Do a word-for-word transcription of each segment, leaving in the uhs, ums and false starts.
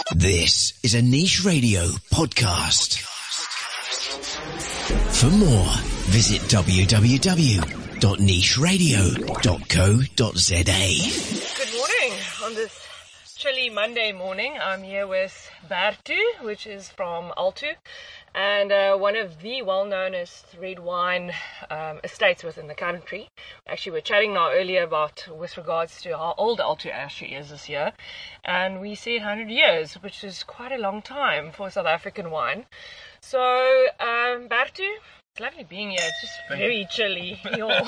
This is a Niche Radio podcast. For more, visit w w w dot niche radio dot co dot z a. Good morning. On this chilly Monday morning, I'm here with Bertu, which is from Altu, and uh, one of the well-knownest red wine um, estates within the country. Actually, we're chatting now earlier about with regards to how old Altu actually is this year, and we said one hundred years, which is quite a long time for South African wine. So, um, Bertu, it's lovely being here. It's just Thank very you. chilly.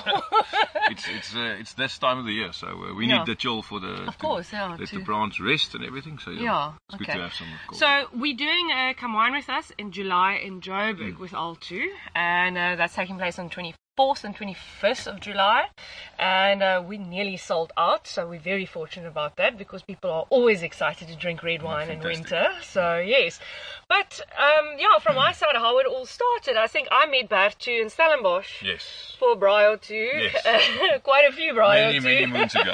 it's it's uh, it's this time of the year, so uh, we Yeah. need the chill for the Of to course, yeah, let to- the plants rest and everything. So yeah, Yeah, it's okay. good to have some. Coffee. So we're doing a Come Wine With Us in July in Joburg Mm. with Altu, and uh, that's taking place on twenty-fourth and twenty-fifth of July, and uh, we nearly sold out, so we're very fortunate about that because people are always excited to drink red wine in fantastic. winter. So yes, but um, yeah, from my side, how it all started, I think I met Bertu in Stellenbosch yes, for Braai or two, Yes. quite a few Braai or many two. many moons ago.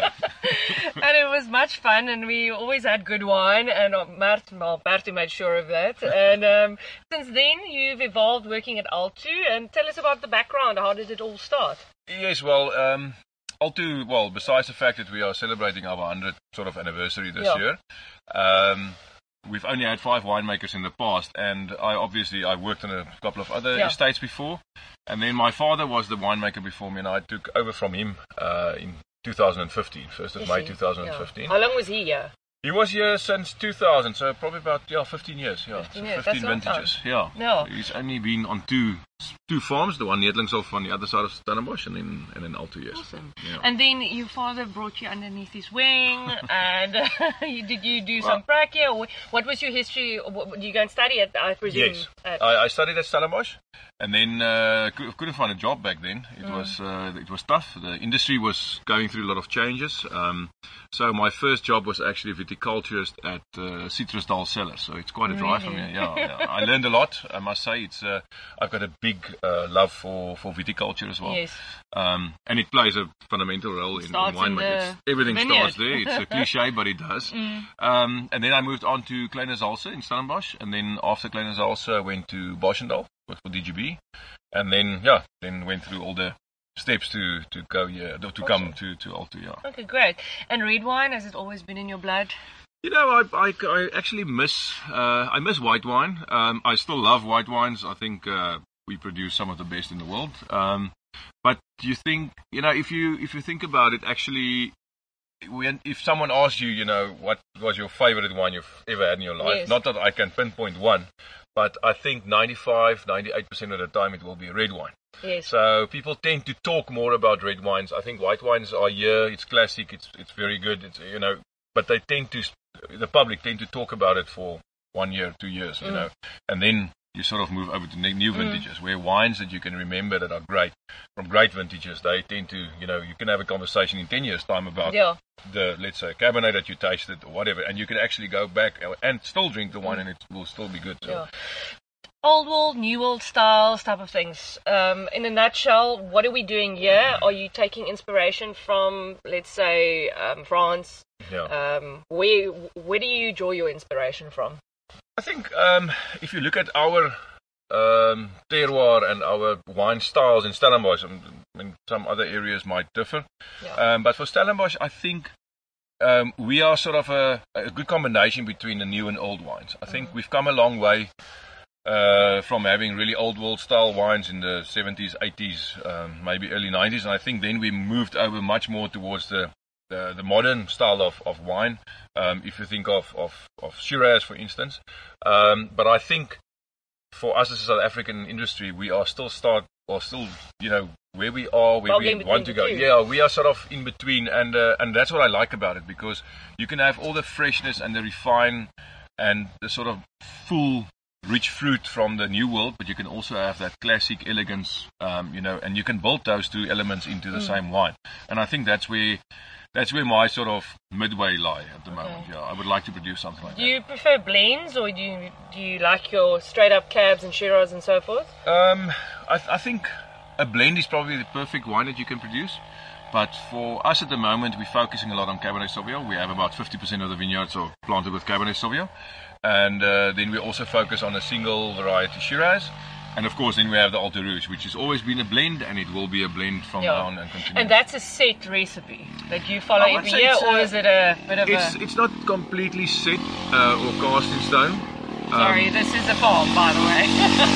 And it was much fun, and we always had good wine, and uh, Mart, well, Bertu made sure of that. And um, since then, you've evolved working at Altu, and tell us about the background. How did it all start? Yes, well, um, Altu. Well, besides the fact that we are celebrating our hundredth sort of anniversary this Yeah. year, um, we've only had five winemakers in the past, and I obviously I worked on a couple of other Yeah. estates before, and then my father was the winemaker before me, and I took over from him uh, in two thousand fifteen, first of Is May he? two thousand fifteen. Yeah. How long was he here? He was here since two thousand, so probably about yeah fifteen years. Yeah, fifteen so years, fifteen that's a long vintages. Yeah. Yeah. He's only been on two two farms, the one Nedlingshof on the other side of Stellenbosch, and then and then Altu, yes. Awesome. Yeah. And then your father brought you underneath his wing, and uh, you- did you do Well- some prac here? Or what was your history? What, did you go and study at, I presume? Yes, At, I, I studied at Stellenbosch, and then uh, cou- couldn't find a job back then. It Mm. was uh, it was tough. The industry was going through a lot of changes. Um, so my first job was actually viticulturist at uh, Citrusdal Cellars. So it's quite a drive from Really? here. Yeah, yeah. I learned a lot. I must say, it's uh, I've got a big uh, love for, for viticulture as well. Yes. Um, and it plays a fundamental role in, in Starts in winemaking. the It's- Everything vineyard. starts there. It's a cliche, but it does. Um, and then I moved on to Kleine Zalse in Stellenbosch, and then after Kleine Zalse, I went to Boschendal with for D G B, and then yeah, then went through all the steps to to go here to come to to Altu. Yeah. Okay, great. And red wine, has it always been in your blood? You know, I, I, I actually miss uh, I miss white wine. Um, I still love white wines. I think uh, we produce some of the best in the world. Um, but you think, you know, if you if you think about it, actually, when if someone asks you, you know, what was your favorite wine you've ever had in your life? Yes. Not that I can pinpoint one, but I think ninety-five, ninety-eight percent of the time it will be red wine. Yes. So people tend to talk more about red wines. I think white wines are here. It's classic. It's it's very good. It's you know, but they tend to the public tend to talk about it for one year, two years, you Mm. know, and then you sort of move over to ne- new vintages where wines that you can remember that are great from great vintages. They tend to you know you can have a conversation in ten years time about Yeah. the let's say Cabernet that you tasted or whatever, and you can actually go back and still drink the wine and it will still be good. So. Yeah. Old world, new world styles type of things. Um, in a nutshell, what are we doing here? Are you taking inspiration from, let's say, um, France? Yeah. Um, where where do you draw your inspiration from? I think um, if you look at our um, terroir and our wine styles in Stellenbosch, um, in some other areas might differ. Yeah. Um, but for Stellenbosch, I think um, we are sort of a, a good combination between the new and old wines. I think we've come a long way uh, from having really old world style wines in the seventies, eighties, um, maybe early nineties. And I think then we moved over much more towards the the, the modern style of, of wine, um, if you think of, of, of Shiraz, for instance. Um, but I think for us as a South African industry, we are still start, or still, you know, where we are, where Boggling we between want to the go. two. Yeah, we are sort of in between, and uh, and that's what I like about it, because you can have all the freshness and the refine and the sort of full rich fruit from the new world, but you can also have that classic elegance, um, you know, and you can build those two elements into the Mm. same wine. And I think that's where that's where my sort of midway lie at the moment. Okay. Yeah, I would like to produce something like Do you prefer blends, or do you do you like your straight up cabs and Shiraz and so forth? that. Um, I, I think a blend is probably the perfect wine that you can produce. But for us at the moment, we're focusing a lot on Cabernet Sauvignon. We have about fifty percent of the vineyards are planted with Cabernet Sauvignon. and uh, then we also focus on a single variety Shiraz. And of course, then we have the Alto Rouge, which has always been a blend, and it will be a blend from Yeah. now on and continue. And that's a set recipe that you follow I would every say year, it's, or uh, is it a bit of It's a... it's not completely set uh, or cast in stone. Sorry, Um, this is a farm, by the way.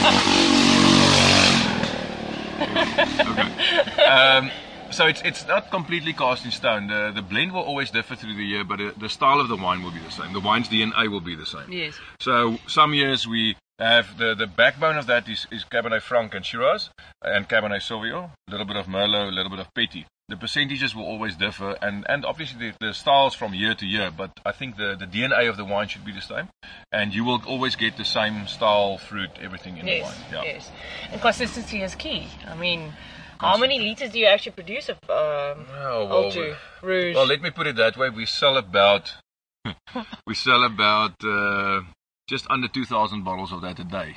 okay. Um, so it's it's not completely cast in stone. The the blend will always differ through the year, but the, the style of the wine will be the same. The wine's D N A will be the same. Yes. So some years we have the, the backbone of that is, is Cabernet Franc and Shiraz and Cabernet Sauvignon, a little bit of Merlot, a little bit of Petit. The percentages will always differ, and, and obviously the, the styles from year to year, but I think the, the D N A of the wine should be the same, and you will always get the same style, fruit, everything in Yes, the wine. Yeah. yes. And consistency is key. I mean, how many liters do you actually produce of um, Oh, well, Alto Rouge? Well, let me put it that way. We sell about we sell about uh, just under two thousand bottles of that a day.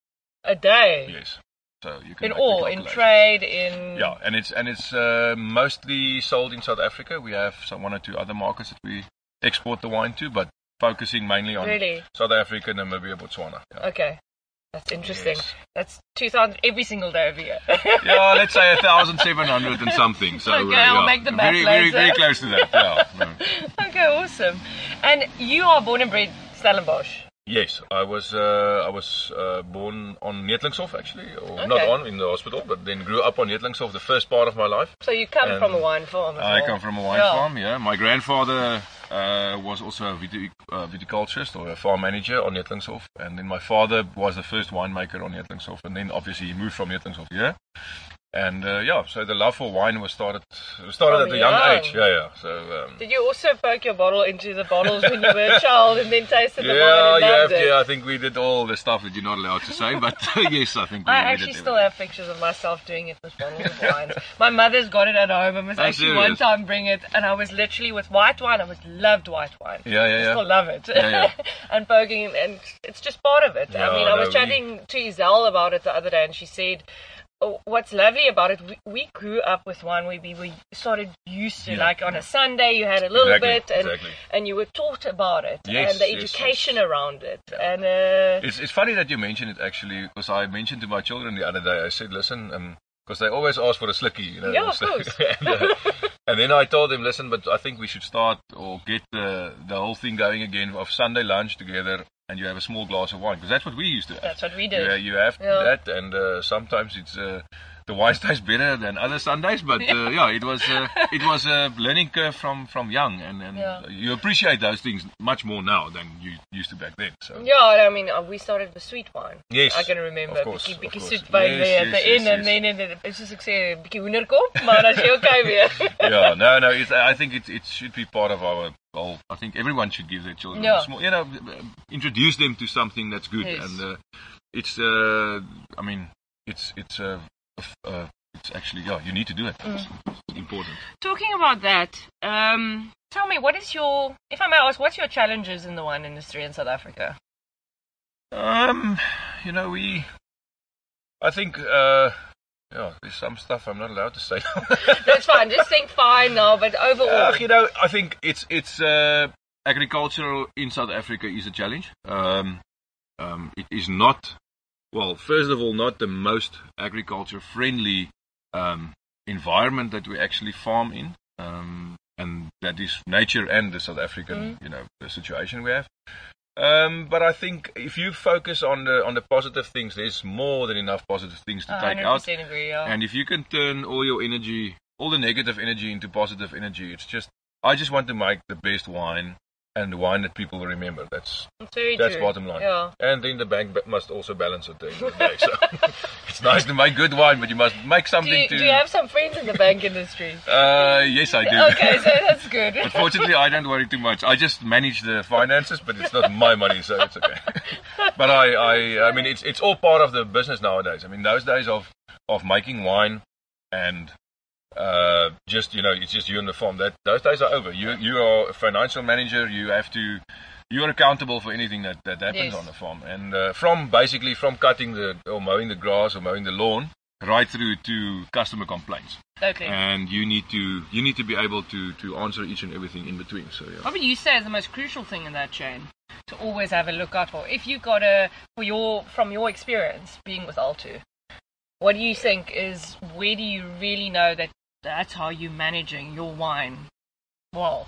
a day? Yes. So you can In make the all, in calculation. trade, in... Yeah, and it's and it's uh, mostly sold in South Africa. We have some one or two other markets that we export the wine to, but focusing mainly on Really? South Africa, Namibia, Botswana. Yeah, Okay. That's interesting. Yes. That's two thousand every single day of the year. yeah let's say one thousand seven hundred and something. So Okay, uh, I'll yeah, make the math very, very, very later. close to that. Yeah. yeah. Okay, awesome. And you are born and bred Stellenbosch. Yes, I was uh, I was uh, born on Neertlingshof actually, or not Okay. on in the hospital, but then grew up on Neertlingshof the first part of my life. So you come Um, from a wine farm as I well. come from a wine Yeah. farm. Yeah, my grandfather uh, was also a vitic- uh, viticulturist or a farm manager on Neertlingshof, and then my father was the first winemaker on Neertlingshof, and then obviously he moved from Neertlingshof here. And uh, yeah, so the love for wine was started started From at a young young. age. Yeah, yeah. So um, Did you also poke your bottle into the bottles when you were a child and then tasted the wine yeah, and you loved have it? to. I think we did all the stuff that you're not allowed to say, but yes, I think we, I we actually did still everything. have pictures of myself doing it with bottles of wine. My mother's got it at home. I must Oh, actually one serious? time bring it, and I was literally with white wine. I was loved white wine. Yeah, yeah, I yeah. still love it. Yeah, yeah. and poking, and it's just part of it. I Yeah, mean, I no, was we- chatting to Iselle about it the other day, and she said, oh, what's lovely about it, we, we grew up with wine. We, we were sort of used to, Yeah, like on yeah. a Sunday, you had a little Exactly, bit, and, exactly. and you were taught about it, Yes, and the yes, education yes. around it. And uh, It's it's funny that you mention it actually, because I mentioned to my children the other day. I said, listen, um, because they always ask for a slicky, you know. Yeah, of so- course. and, uh, and then I told them, listen, but I think we should start or get the the whole thing going again of Sunday lunch together, and you have a small glass of wine, because that's what we used to have. that's what we did. Yeah, you have Yeah. that, and uh, sometimes it's uh, the wine tastes better than other Sundays. But uh, yeah, it was uh, it was a learning curve from from young, and, and Yeah. you appreciate those things much more now than you used to back then. So Yeah, I mean, uh, we started with sweet wine. Yes, I can remember. of course, Bietjie, of bietjie course. soet wyn Yes, there at yes, the yes, end, and yes. then and then soos ek sê, 'n bietjie hoenderkop, maar as jy okay weer. yeah, no, no. It's, I think it it should be part of our whole. I think everyone should give their children Yeah. a small, you know, introduce them to something that's good, Yes. and uh, it's. Uh, I mean, it's it's uh, uh, it's actually yeah. You need to do it. Mm. It's, it's important. Talking about that, um, tell me, what is your, if I may ask, what's your challenges in the wine industry in South Africa? Um, you know, we. I think. Uh, yeah, there's some stuff I'm not allowed to say. That's fine. Just think fine now, but overall, Uh, you know, I think it's it's uh, agricultural in South Africa is a challenge. Um, um, it is not, well, first of all, not the most agriculture friendly um, environment that we actually farm in, um, and that is nature and the South African, you know, the situation we have. Um, but I think if you focus on the on the positive things, there's more than enough positive things to I take one hundred out. percent agree. Yeah. And if you can turn all your energy, all the negative energy into positive energy, it's just, I just want to make the best wine and the wine that people will remember. That's It's very that's true. bottom line. Yeah. And then the bank ba- must also balance it at the end of the day. So it's nice to make good wine, but you must make Do something you, to. do you have some friends in the bank industry? Uh, yes, I do. Okay, so that's good. Unfortunately, I don't worry too much. I just manage the finances, but it's not my money, so it's okay. But I, I, I mean, it's it's all part of the business nowadays. I mean, those days of of making wine and uh, just you know, it's just you and the farm. That those days are over. You you are a financial manager. You have to. You are accountable for anything that, that happens Yes. on the farm, and uh, from basically from cutting the or mowing the grass or mowing the lawn right through to customer complaints. Okay. And you need to you need to be able to to answer each and everything in between. So yeah. What would you say is the most crucial thing in that chain to always have a look out for? If you got a for your from your experience being with Altu, what do you think is where do you really know that that's how you're managing your wine well?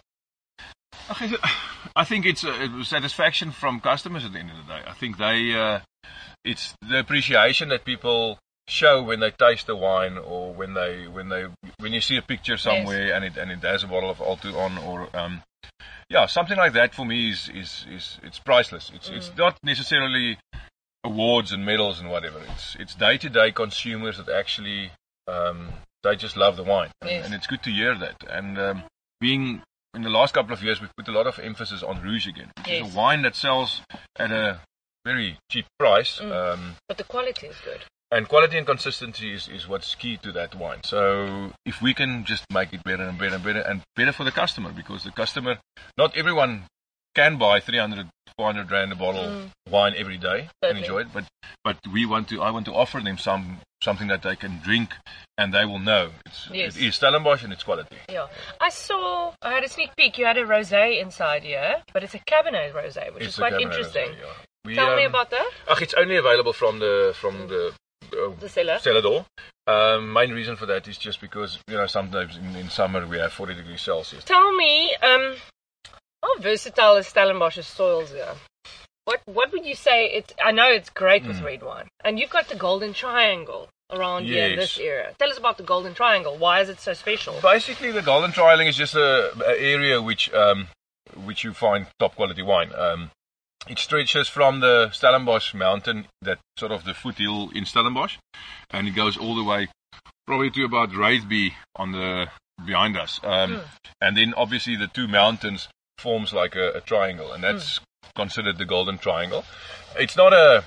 I think it's a satisfaction from customers at the end of the day. I think they uh, it's the appreciation that people show when they taste the wine, or when they when they when you see a picture somewhere yes. and it and it has a bottle of Altu on, or um, yeah, something like that for me is is, is it's priceless. It's mm. it's not necessarily awards and medals and whatever. It's it's day to day consumers that actually um, they just love the wine, yes. and, and it's good to hear that. And um, being in the last couple of years, we've put a lot of emphasis on Rouge again, which yes. is a wine that sells at a very cheap price, mm. um, but the quality is good. And quality and consistency is, is what's key to that wine. So if we can just make it better and better and better, and better for the customer, because the customer, not everyone can buy three hundred, four hundred rand a bottle mm. wine every day Perfect. and enjoy it, but but we want to. I want to offer them some something that they can drink and they will know it's yes. it is Stellenbosch and it's quality. Yeah, I saw. I had a sneak peek. You had a rosé inside here, but it's a Cabernet rosé, which it's is quite Cabernet interesting. Rosé, yeah. we, Tell um, me about that. Ach, it's only available from the from the. Uh, the cellar. Cellar door. Um, main reason for that is just because you know sometimes in, in summer we have forty degrees Celsius. Tell me, um, how versatile is Stellenbosch's soils here? What what would you say? It's I know it's great with mm. red wine, and you've got the Golden Triangle around yes. here in this area. Tell us about the Golden Triangle. Why is it so special? Basically, the Golden Triangle is just a, a area which um, which you find top quality wine. Um, It stretches from the Stellenbosch mountain, that sort of the foothill in Stellenbosch, and it goes all the way probably to about Wraithby on the behind us. Um, mm. And then obviously the two mountains forms like a, a triangle, and that's mm. considered the Golden Triangle. It's not a,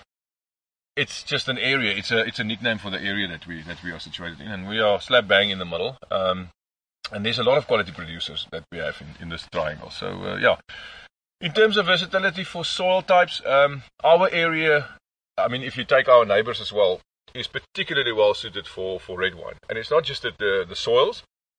it's just an area. It's a it's a nickname for the area that we that we are situated in, and we are slap bang in the middle. Um, and there's a lot of quality producers that we have in, in this triangle. So uh, yeah. In terms of versatility for soil types, um, our area, I mean, if you take our neighbors as well, is particularly well suited for, for red wine. And it's not just the, the, the soils.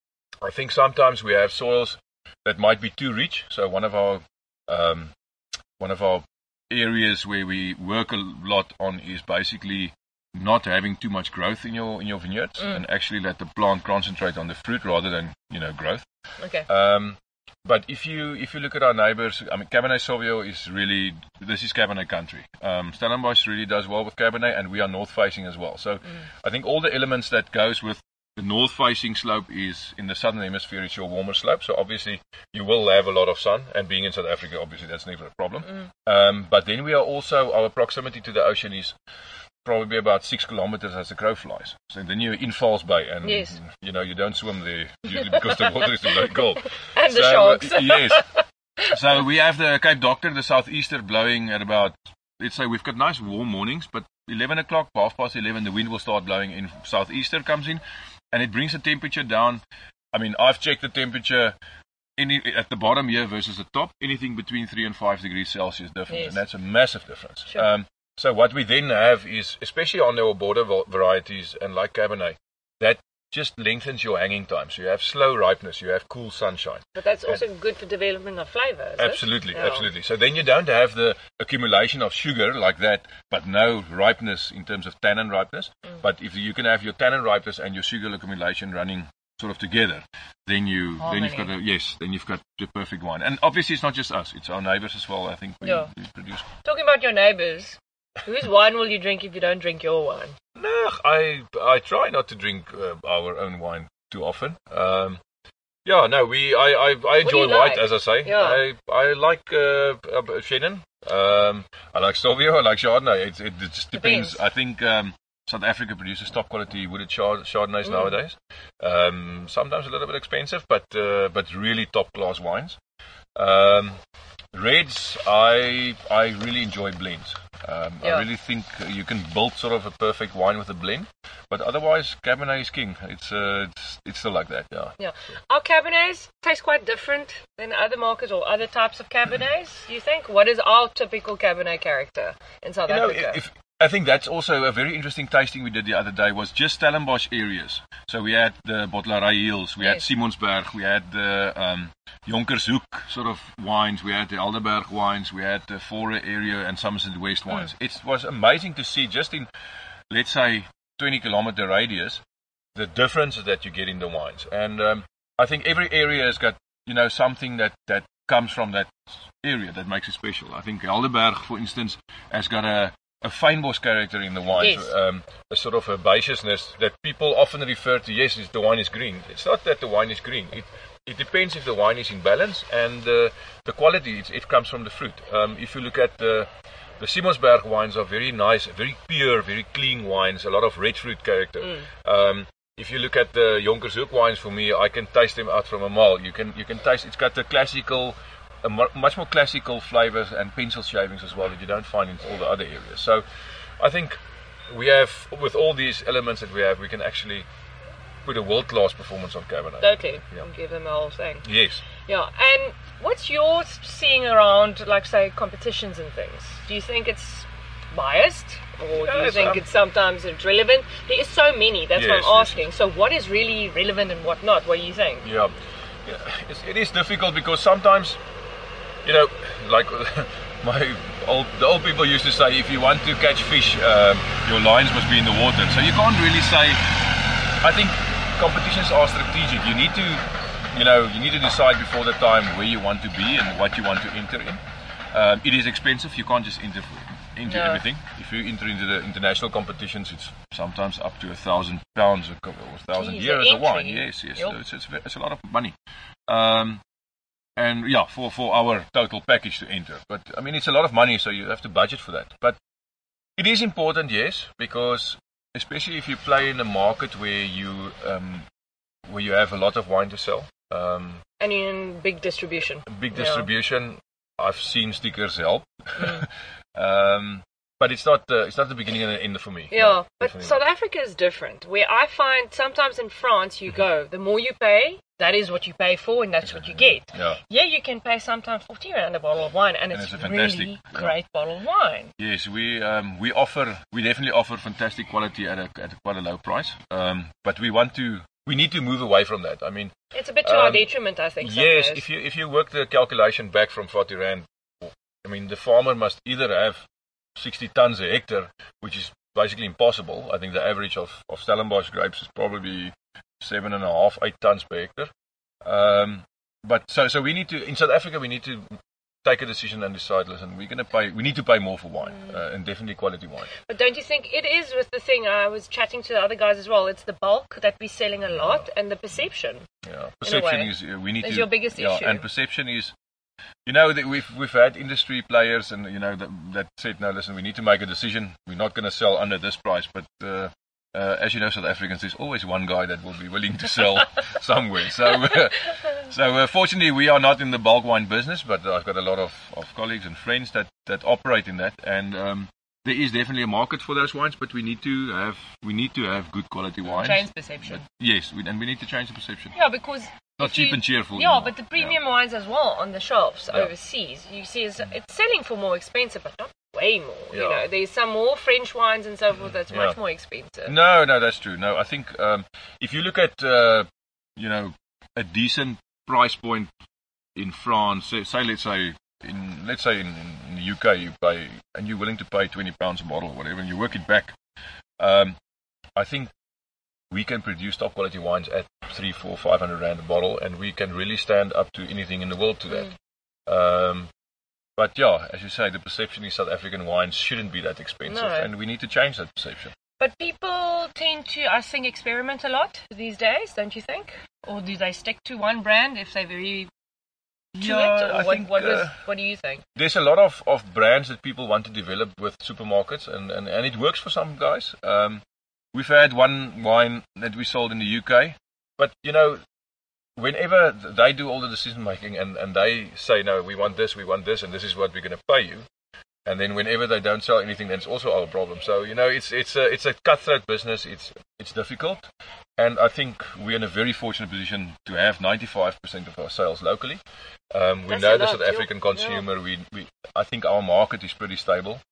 I think sometimes we have soils that might be too rich. So one of our um, one of our areas where we work a lot on is basically not having too much growth in your in your vineyards, mm. and actually let the plant concentrate on the fruit rather than you know growth. Okay. Um, But if you if you look at our neighbours, I mean, Cabernet Sauvignon is really, this is Cabernet country. Um, Stellenbosch really does well with Cabernet, and we are north-facing as well. So mm. I think all the elements that goes with the north-facing slope is, in the southern hemisphere, it's your warmer slope. So obviously you will have a lot of sun, and being in South Africa, obviously that's never a problem. Mm. Um, but then we are also, our proximity to the ocean is probably about six kilometers as the crow flies. So then you're in False Bay, and yes. you know you don't swim there usually because the water is too cold. And so, the sharks. Uh, yes. So we have the Cape Doctor, the southeaster, blowing at about, let's say we've got nice warm mornings, but eleven o'clock, half past eleven, the wind will start blowing in. Southeaster comes in, and it brings the temperature down. I mean, I've checked the temperature any at the bottom here versus the top, anything between three and five degrees Celsius difference, yes. and that's a massive difference. Sure. Um, So what we then have is, especially on our border varieties and like Cabernet, that just lengthens your hanging time. So you have slow ripeness, you have cool sunshine. But that's also and good for development of flavour, is Absolutely, it? absolutely. So then you don't have the accumulation of sugar like that, but no ripeness in terms of tannin ripeness. Mm. But if you can have your tannin ripeness and your sugar accumulation running sort of together, then you Harmony. then you've got a yes, then you've got the perfect wine. And obviously it's not just us; it's our neighbours as well. I think we, yeah. we produce. Talking about your neighbours. Whose wine will you drink if you don't drink your wine? No, I I try not to drink uh, our own wine too often. Um, yeah, no, we I I, I enjoy white, like? as I say. Yeah. I I like uh, uh, Chenin. Um, I like Sauvignon. I like Chardonnay. It it, it just depends. depends. I think um, South Africa produces top quality wooded chard- Chardonnays mm. nowadays. Um, sometimes a little bit expensive, but uh, but really top class wines. Um, reds, I I really enjoy blends. Um, yeah. I really think you can build sort of a perfect wine with a blend, but otherwise Cabernet is king. It's uh, it's, it's still like that, yeah. Yeah, our Cabernets taste quite different than other markets or other types of Cabernets. You think? What is our typical Cabernet character in South you know, Africa? If I think that's also a very interesting tasting we did the other day, was just Stellenbosch areas. So we had the Bottlerij Hills, we had Yes. Simonsberg, we had the um, Jonkershoek sort of wines, we had the Alderberg wines, we had the Fore area and Somerset West wines. Mm. It was amazing to see just in, let's say, twenty kilometer radius, the differences that you get in the wines. And um, I think every area has got, you know, something that, that comes from that area that makes it special. I think Alderberg, for instance, has got a a fynbos character in the wine, Yes. um, a sort of herbaceousness that people often refer to. Yes, the wine is green. It's not that the wine is green. It it depends if the wine is in balance, and uh, the quality, it, it comes from the fruit. Um, if you look at the the Simonsberg wines, are very nice, very pure, very clean wines, a lot of red fruit character. Mm. Um, if you look at the Jonkershoek wines, for me, I can taste them out from a mile. You can you can taste, it's got the classical, a much more classical flavors and pencil shavings as well that you don't find in all the other areas. So I think we have, with all these elements that we have, we can actually put a world-class performance on Cabernet. Totally. Yeah. And give them a whole thing. Yes. Yeah. And what's your seeing around, like, say, competitions and things? Do you think it's biased? Or do you Yes, think um, it's sometimes it's relevant? There is so many, that's Yes, what I'm yes. asking. So what is really relevant and what not? What do you think? Yeah, yeah. It's, it is difficult because sometimes, you know, like my old, the old people used to say, if you want to catch fish, um, your lines must be in the water. So you can't really say. I think competitions are strategic. You need to, you know, you need to decide before the time where you want to be and what you want to enter in. Um, it is expensive. You can't just enter into No. everything. If you enter into the international competitions, it's sometimes up to a thousand pounds or a thousand Jeez, euros the a wine. entry. Yes, yes. Yep. So it's, it's it's a lot of money. Um, and yeah, for for our total package to enter. But I mean, it's a lot of money, so you have to budget for that. But it is important, yes, because especially if you play in a market where you um, where you have a lot of wine to sell. Um, And in big distribution. big Yeah. distribution. I've seen stickers help, Mm. um, but it's not the it's not the beginning and the end for me. Yeah, No, but definitely South not. Africa is different. Where I find sometimes in France you go, the more you pay, that is what you pay for, and that's what you get. Yeah. Yeah, you can pay sometimes forty rand a bottle of wine, and, And it's, it's a fantastic- really yeah. great bottle of wine. Yes, we um, we offer we definitely offer fantastic quality at a at a quite a low price. Um, but we want to we need to move away from that. I mean, It's a bit to our Um, detriment, I think. yes, sometimes. if you if you work the calculation back from forty rand, I mean the farmer must either have sixty tons a hectare, which is basically impossible. I think the average of of Stellenbosch grapes is probably seven and a half, eight tons per hectare. Um, but so so we need to in South Africa we need to take a decision and decide. Listen, we're going to pay. We need to pay more for wine, Mm. uh, and definitely quality wine. But don't you think it is with the thing? I was chatting to the other guys as well. It's the bulk that we're selling a lot, and the perception. Yeah, perception way, is uh, we need is to. your biggest yeah, issue. and perception is, you know, that we've we've had industry players, and you know that, that said, no, listen, we need to make a decision. We're not going to sell under this price, but. Uh, Uh, as you know, South Africans, there's always one guy that will be willing to sell somewhere. So, uh, so uh, fortunately, we are not in the bulk wine business, but I've got a lot of, of colleagues and friends that, that operate in that, and um, there is definitely a market for those wines. But we need to have we need to have good quality wines. Change perception. But yes, we, and we need to change the perception. Yeah, because Not if cheap you- and cheerful. Yeah, anymore. but the premium wines as well on the shelves Yeah. overseas, you see, it's, it's selling for more expensive, but not way more. You Yeah. know, there's some more French wines and so forth that's Yeah. much more expensive. No, no, that's true. No, I think um, if you look at, uh, you know, a decent price point in France, say, say let's say in let's say in, in the U K you pay and you're willing to pay twenty pounds a bottle or whatever, and you work it back. Um, I think we can produce top quality wines at three, four, five hundred rand a bottle, and we can really stand up to anything in the world to that. Um, but yeah, as you say, the perception is South African wines shouldn't be that expensive, No. and we need to change that perception. But people tend to, I think, experiment a lot these days, don't you think? Or do they stick to one brand if they're very to Yeah, it? Or I what, think, what, was, uh, what do you think? There's a lot of, of brands that people want to develop with supermarkets, and, and, and it works for some guys. Um, we've had one wine that we sold in the U K, but you know, whenever they do all the decision making and, and they say, no, we want this, we want this, and this is what we're going to pay you. And then whenever they don't sell anything, then it's also our problem. So, you know, it's it's a, it's a cutthroat business. It's it's difficult. And I think we're in a very fortunate position to have ninety-five percent of our sales locally. Um, we That's know a the lot, South yeah. African consumer. We, we I think our market is pretty stable.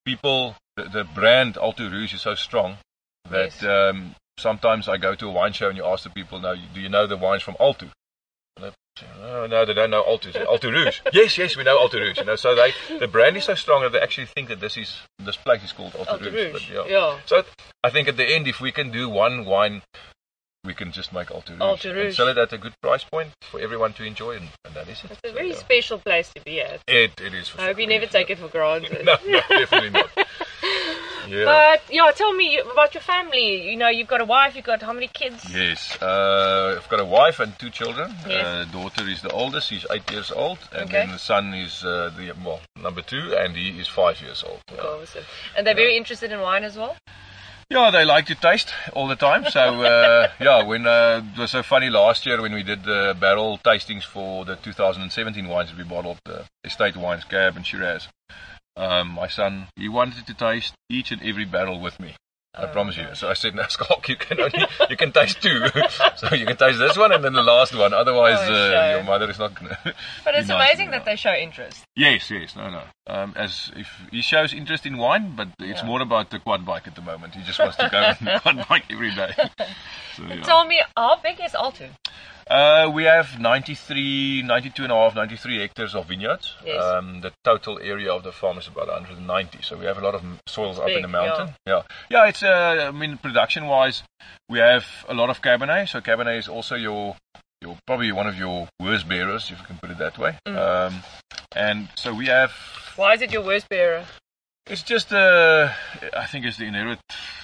people, the, the brand Alto Rouge is so strong that Yes. um, sometimes I go to a wine show and you ask the people, "Now, do you know the wines from Alto?" And they say, "Oh, no, they don't know Alto. Alto Rouge." yes, yes, we know Alto Rouge. You know, so they the brand is so strong that they actually think that this is this place is called Alto, Alto Rouge. Rouge. But, yeah. Yeah. So I think at the end, if we can do one wine, we can just make Alto Rouge, Alto and Rouge. sell it at a good price point for everyone to enjoy, and, and that is it. It's a So, very yeah. special place to be at. It it is. For I hope sure. you never take it for granted. No, no, definitely not. Yeah. But yeah, tell me about your family. You know, you've got a wife. You've got how many kids? Yes, uh, I've got a wife and two children. Yes. Uh, daughter is the oldest; he's eight years old, and Okay. then the son is uh, the well number two, and he is five years old. Yeah. Awesome. And they're very interested in wine as well. Yeah, they like to taste all the time. So uh, yeah, when uh, it was so funny last year when we did the barrel tastings for the two thousand seventeen wines that we bottled, uh, estate wines, Cab and Shiraz. Um, my son, he wanted to taste each and every barrel with me. I Oh, promise you. gosh. So I said, "No, Schalk, you can only you can taste two. So you can taste this one and then the last one. Otherwise, Oh, uh, shame. your mother is not gonna." But it's be nice amazing to that me. they show interest. Yes, yes, no, no. Um, as if he shows interest in wine, but it's Yeah. more about the quad bike at the moment. He just wants to go on the quad bike every day. So, yeah. Tell me, how big is Alto? Uh, we have ninety-three, ninety-two and a half, ninety-three hectares of vineyards. Yes. Um, the total area of the farm is about one hundred ninety. So we have a lot of m- soils up big, in the mountain. Yeah, yeah. It's uh, I mean, production-wise, we have a lot of Cabernet. So Cabernet is also your, your probably one of your worst bearers, if you can put it that way. Mm. Um, and so we have. Why is it your worst bearer? It's just uh, I think it's the inherent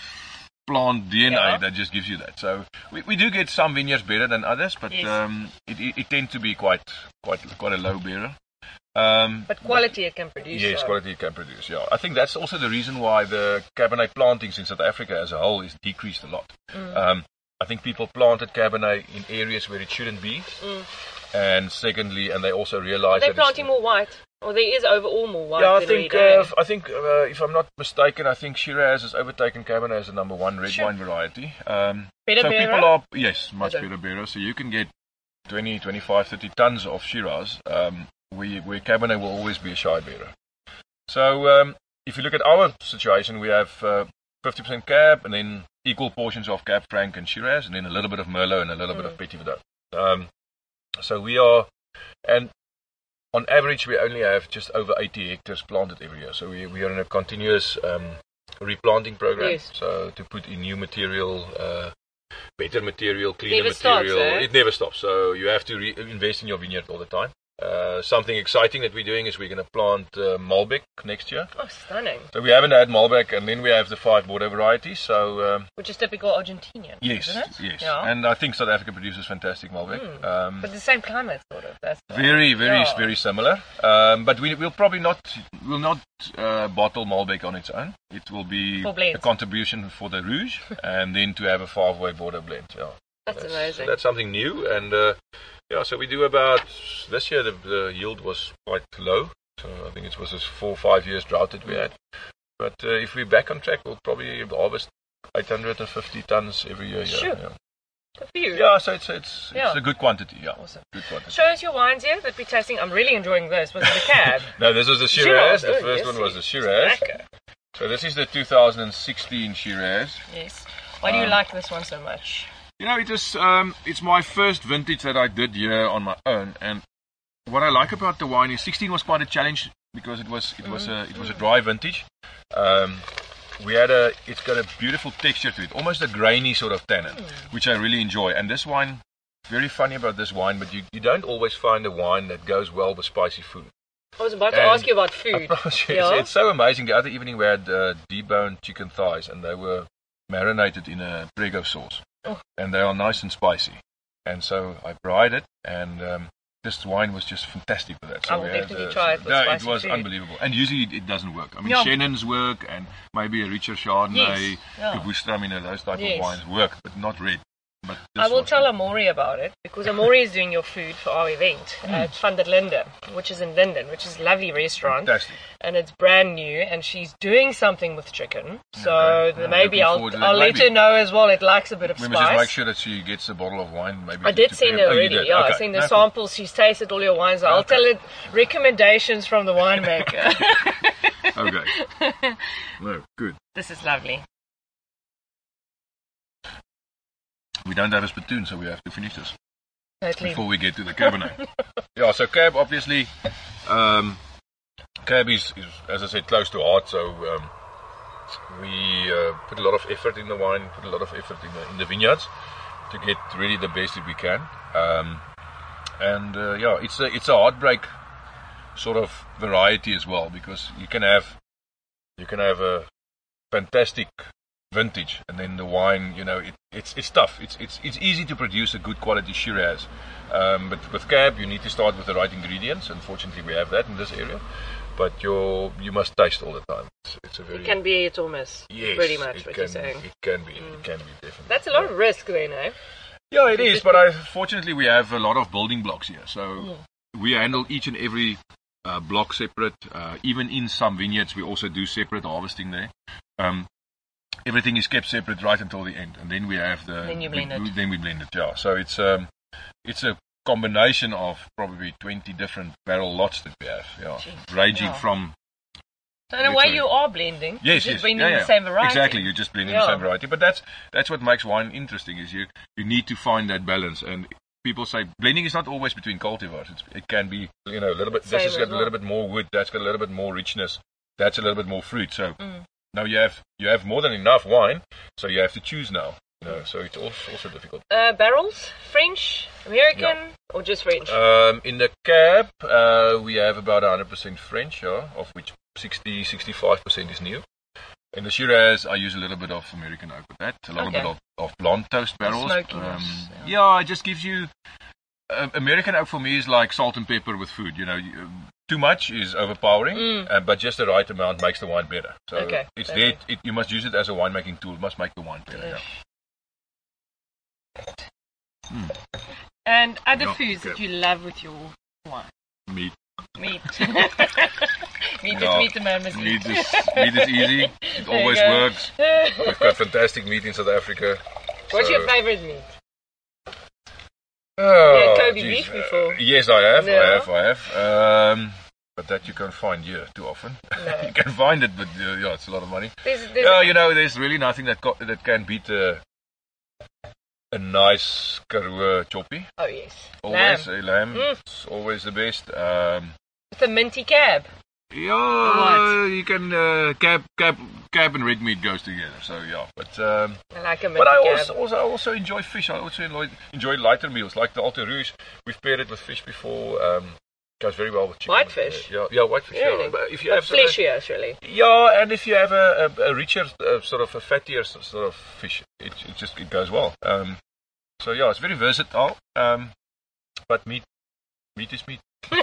plant D N A Yeah. that just gives you that. So we, we do get some vineyards better than others, but Yes. um, it, it, it tends to be quite quite quite a low bearer. Um, But quality it can produce. yes, so. quality it can produce. Yeah, I think that's also the reason why the Cabernet plantings in South Africa as a whole is decreased a lot. Mm. Um, I think people planted Cabernet in areas where it shouldn't be, Mm. and secondly, and they also realized They're that it's- planting more white, or there is overall more white. yeah, I than think red, uh, I think uh, if I'm not mistaken, I think Shiraz has overtaken Cabernet as the number one red Sure. wine variety. Um, Better so bearer? people are yes, much Better. better bearer. So you can get twenty, twenty-five, thirty tons of Shiraz. Um, we where Cabernet will always be a shy bearer. So um, if you look at our situation, we have uh, fifty percent Cab, and then equal portions of Cab Franc and Shiraz, and then a little bit of Merlot and a little bit Mm. of Petit Verdot. Um, so we are, and on average, we only have just over eighty hectares planted every year. So we, we are in a continuous um, replanting program. Yes. So to put in new material, uh, better material, cleaner Never stops, material. eh? It never stops. So you have to re- invest in your vineyard all the time. Uh, something exciting that we're doing is we're going to plant uh, Malbec next year. Oh, stunning. So we haven't had Malbec, and then we have the five border varieties. So um, Which is typical Argentinian. yes, Isn't it? yes, Yeah. and I think South Africa produces fantastic Malbec. Mm. Um, But the same climate, sort of. That's Very, very, Yeah. very similar. Um, but we will probably not will not uh, bottle Malbec on its own. It will be For blends. a contribution for the Rouge, and then to have a five-way border blend. Yeah, That's amazing. That's something new, and uh, yeah. So we do about this year. The, the yield was quite low. So I think it was just four or five years drought that we had. But uh, if we're back on track, we'll probably harvest eight hundred fifty tons every year. Yeah, Sure. yeah. Good for you. Yeah, so it's it's Yeah. it's a good quantity. Yeah, Awesome. good quantity. Show us your wines here that we're tasting. I'm really enjoying this. Was it the Cab? No, this was the Shiraz. Shiraz. The Oh, first yes, one was the yes. Shiraz. Lekker. So this is the two thousand sixteen Shiraz. Yes. Why do you Um, like this one so much? You know, it is um, it's my first vintage that I did here on my own, and what I like about the wine is sixteen was quite a challenge because it was it was a it was a dry vintage. Um, we had a it's got a beautiful texture to it, almost a grainy sort of tannin, which I really enjoy. And this wine, very funny about this wine, but you, you don't always find a wine that goes well with spicy food. I was about to And ask you about I food. promise you, Yeah? it's, it's so amazing. The other evening we had uh, deboned chicken thighs, and they were marinated in a Prego sauce, Oh. and they are nice and spicy. And so I fried it, and um, this wine was just fantastic for that. So I will we had, definitely uh, try it with no, spicy it was food. unbelievable, and usually it, it doesn't work. I mean, Yeah. Shannon's work, and maybe a richer Chardonnay, Yes, yeah. Gewürztraminer, you know, those type Yes. of wines work, but not red. But I this will was- tell Amori about it because Amori is doing your food for our event at Van der Linde, which is in Linden, which is a lovely restaurant. Fantastic. And it's brand new, and she's doing something with chicken. So Okay. the- I'm maybe looking I'll forward to that. I'll let Maybe. her know as well. It likes a bit of We spice. must just make sure that she gets a bottle of wine. Maybe I to- did to send pair- her oh, you already. did? Yeah, I Okay. sent the No, cool. samples. She's tasted all your wines. I'll Okay. tell her recommendations from the winemaker. Okay. No, good. This is lovely. We don't have a spittoon, so we have to finish this Totally. before we get to the Cabernet. Yeah, so Cab, obviously, um, Cab is, is, as I said, close to heart, so um, we uh, put a lot of effort in the wine, put a lot of effort in the, in the vineyards to get really the best that we can. Um, and uh, yeah, it's a, it's a heartbreak sort of variety as well, because you can have you can have a fantastic vintage, and then the wine, you know, it, it's it's tough. It's it's it's easy to produce a good quality Shiraz, um, but with Cab you need to start with the right ingredients. Unfortunately, we have that in this area, but you you must taste all the time. It's, it's a very It can be, it's almost yes, pretty much it what can, you're saying. It can be. Mm. It can be definitely. That's a lot yeah. of risk, then, eh? Yeah, it is. But I fortunately we have a lot of building blocks here, so Mm. we handle each and every uh, block separate. Uh, even in some vineyards, we also do separate harvesting there. Um, everything is kept separate right until the end, and then we have the. Then you blend we, it. Then we blend it. Yeah. So it's um, it's a combination of probably twenty different barrel lots that we have. Yeah, Jeez. ranging Yeah. from. So in a way, Literally. you are blending. Yes, you're yes, just blending yeah, yeah. the same variety. Exactly, you're just blending Yeah. the same variety. But that's that's what makes wine interesting. Is you you need to find that balance. And people say blending is not always between cultivars. It's, it can be, you know, a little bit. Same This has as got well. a little bit more wood. That's got a little bit more richness. That's a little bit more fruit. So Mm. now you have you have more than enough wine. So you have to choose now. You know, so it's also, also difficult. Uh, barrels, French, American, or just French? Um, in the Cab, uh, we have about one hundred percent French, yeah, of which sixty, sixty-five percent is new. In the Shiraz, I use a little bit of American oak with that, a little Okay. bit of, of blonde toast barrels. Smokiness, Um, yeah. yeah, it just gives you... Uh, American oak for me is like salt and pepper with food. You know, you, too much is overpowering, Mm. uh, but just the right amount makes the wine better. So Okay, it's okay. there. It, you must use it as a winemaking tool. It must make the wine better. Yeah. Mm. And other Yeah, foods okay. that you love with your wine? Meat. Meat. meat Yeah, is meat, the man must Meat eat. is, meat is easy. It There you always go. works. We've got fantastic meat in South Africa. What's so- your favorite meat? Oh, You had Kobe geez. beef before. Uh, yes, I have. Yeah. I have. I have. Um, but that you can't find here too often. No. You can find it, but uh, yeah, it's a lot of money. There's, there's Yeah, you know, there's really nothing that co- that can beat a a nice Karoo choppy. Oh, yes. Always Lamb. a lamb. Mm. It's always the best. Um, With a minty cab. yeah, What? you can uh, cab cab cab and red meat goes together. So yeah, but. Um, I like a minty But I cab. also, also I also enjoy fish. I also enjoy, enjoy lighter meals like the Alta Rouge. We've paired it with fish before. Um, goes very well with chicken. Whitefish? Yeah, yeah, whitefish. Really? Yeah. But if you But have sort of- fleshier, surely. yeah, and if you have a, a, a richer, uh, sort of a fattier s- sort of fish, it, it just it goes well. Um, so yeah, it's very versatile. Um, but meat, meat is meat.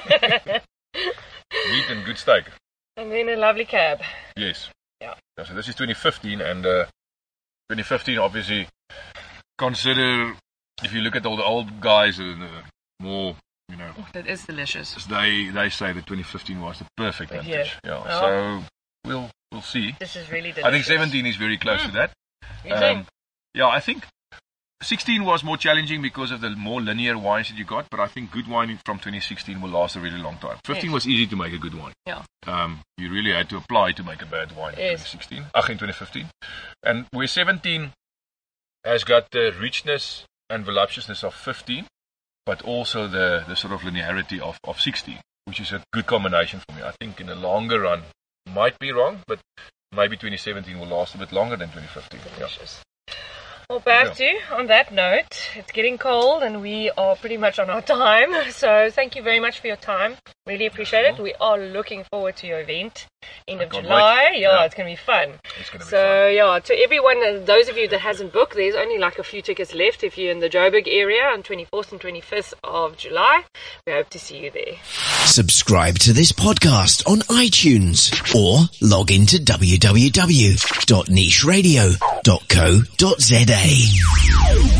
Meat and good steak. And then a lovely cab. Yes. Yeah. So this is twenty fifteen, and uh, twenty fifteen, obviously, consider if you look at all the old guys and uh, more, you know, That is delicious. they they say that twenty fifteen was the perfect Yeah. vintage. Yeah. Oh. So we'll we'll see. This is really delicious. I think seventeen is very close to that. You Um, think? yeah, I think sixteen was more challenging because of the more linear wines that you got, but I think good wine from twenty sixteen will last a really long time. fifteen Yes. was easy to make a good wine. Yeah. Um, you really had to apply to make a bad wine in Yes. twenty sixteen. Ach, in twenty fifteen. And where seventeen has got the richness and voluptuousness of fifteen, but also the, the sort of linearity of, of sixteen, which is a good combination for me. I think in the longer run, might be wrong, but maybe twenty seventeen will last a bit longer than twenty fifteen. Yeah. Delicious. Well, Bertu, on that note, it's getting cold and we are pretty much on our time. So thank you very much for your time. Really appreciate it. We are looking forward to your event end of can't July. wait. Yeah, Yeah. it's going to be fun. It's going to be So fun. yeah, to everyone, uh, those of you that hasn't booked, there's only like a few tickets left. If you're in the Joburg area on twenty-fourth and twenty-fifth of July, we hope to see you there. Subscribe to this podcast on iTunes or log into w w w dot niche radio dot co dot z a.